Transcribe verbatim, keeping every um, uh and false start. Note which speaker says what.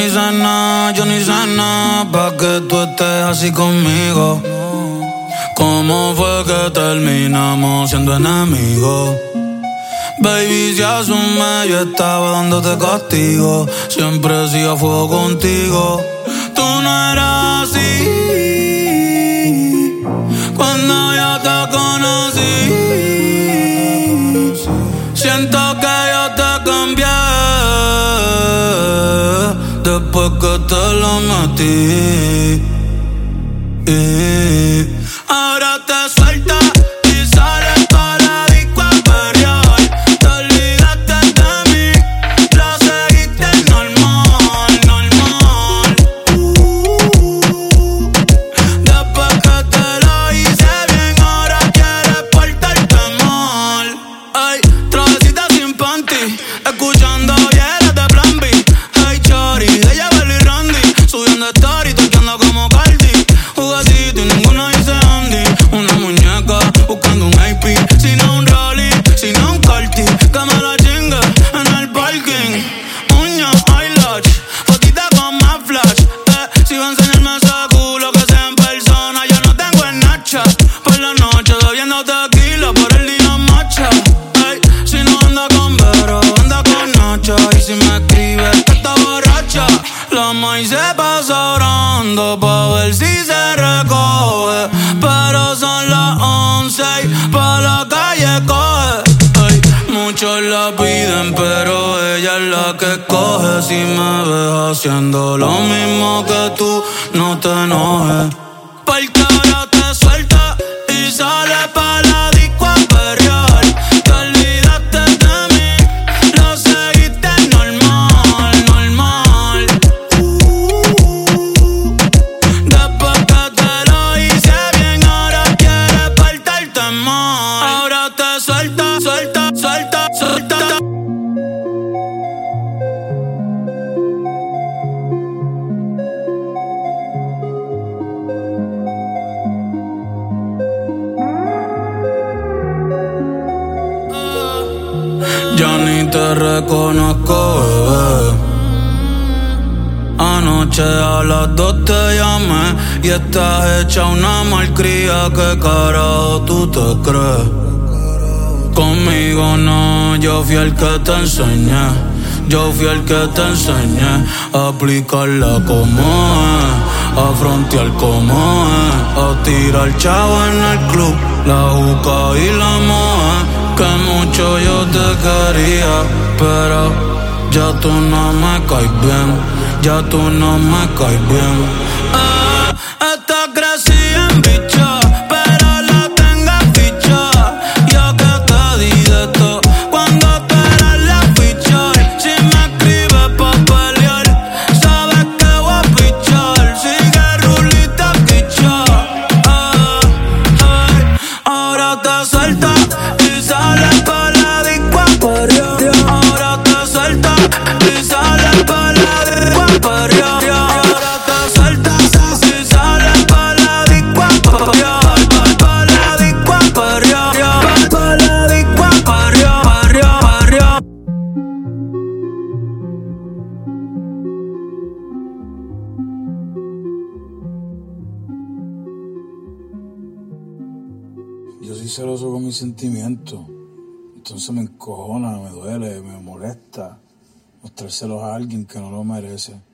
Speaker 1: sé nada, yo ni sé nada, pa' que tú estés así conmigo. ¿Cómo fue que terminamos siendo enemigos? Baby, si asume, yo estaba dándote castigo. Siempre he sido a fuego contigo. Tú no eras así cuando yo te conocí. Siento que yo te cambié después que te lo metí. Ahora te sueltas y sales para la disco a perrear. Te olvidaste de mí, lo seguiste normal, normal. Después que te lo hice bien, ahora quieres portarte mal. Ay, travesita sin panty, escuchando hielas de Plan B. Hey, chori, de Yabel y Randy, subiendo story, toqueando como Cardi. Juguetito y ninguno dice Andy. Una muñeca buscando un A P, si no un Rolly, si no un Carti. Que me la chingue en el parking. Uña, eyelash, fotita con más flash. Eh, si va a enseñarme ese culo que sea en persona, yo no tengo el Nacha. Por la noche bebiendo tequila, por el día macha. Ey, si no anda con Vero, anda con Nacha. Y si me escribe que está borracha, la maíz se pasa orando pa' ver si se recoge. Pero son las once y pa' la calle coge. Ey, muchos la piden, pero ella es la que escoge. Si me ves haciendo lo mismo que tú, no te enojes. Porque ahora te sueltas y sales pa' la disco a perrear. Te olvidaste de mí, lo seguiste normal, normal. Después que te lo hice bien, ahora quieres portarte mal. Ahora te suelta, suelta, suelta, suelta. Ya ni te reconozco, bebé. Anoche a las dos te llamé y estás hecha una malcría. ¿Qué carajo tú te crees? Conmigo no, yo fui el que te enseñé. Yo fui el que te enseñé a aplicarla como es, a frontear como es, a tirar chavo en el club, la juca y la moe. Que mucho yo te quería, pero ya tú no me caes bien, ya tú no me caes bien. Ah, esta crecida en bicha, pero la tengo ficha. Yo que te di de todo cuando tú eras la ficha. Si me escribes pa' pelear, sabes que voy a fichar. Sigue rulita quicha. Ah, ay, ahora te sueltas y sales pa' la disco a perrear. Ahora te sueltas y sales pa' la disco a perrear. Ahora te sueltas y sales pa' la disco a perrear. Pa' la disco a perrear. Pa' la disco a perrear, perrear, perrear.
Speaker 2: Yo soy celoso con mis sentimientos. Entonces me encojona, me duele, me molesta mostrárselos a alguien que no lo merece.